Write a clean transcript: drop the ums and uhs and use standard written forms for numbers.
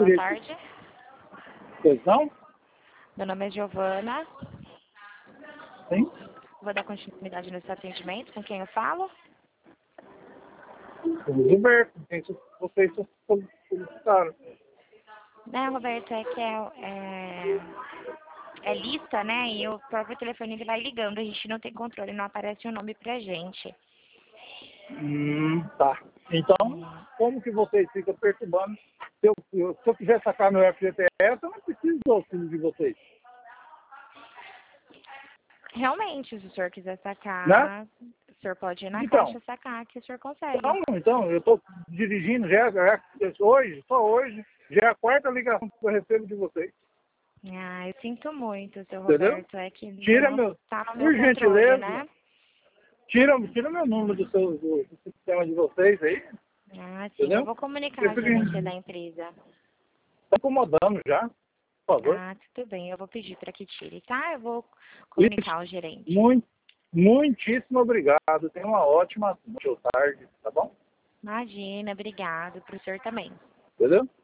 boa tarde. Pois não? Meu nome é Giovana. Sim? Vou dar continuidade nesse atendimento. Com quem eu falo? O Gilberto, quem vocês solicitaram. Né, Roberto, é que é lista, né? E o próprio telefone ele vai ligando. A gente não tem controle, não aparece o nome pra gente. Tá. Então, como que vocês ficam perturbando? Se eu quiser sacar meu FGTS, eu não preciso do auxílio de vocês. Realmente, se o senhor quiser sacar, Né? o senhor pode ir na Então, caixa sacar, que o senhor consegue. então eu estou dirigindo só hoje, já é a quarta ligação que eu recebo de vocês. Ah, eu sinto muito, seu Entendeu? Roberto. É que Tira não meu, tá no meu por controle, gentileza, né? tira meu número do sistema de vocês aí, Ah, sim, eu entendeu? vou comunicar a Porque gerente da empresa. tá incomodando já, por favor. Ah, tudo bem, eu vou pedir para que tire, tá? Eu vou Isso, comunicar ao gerente. muitíssimo obrigado. Tenha uma ótima noite ou tarde, tá bom? Imagina, obrigado, pro senhor também. Entendeu?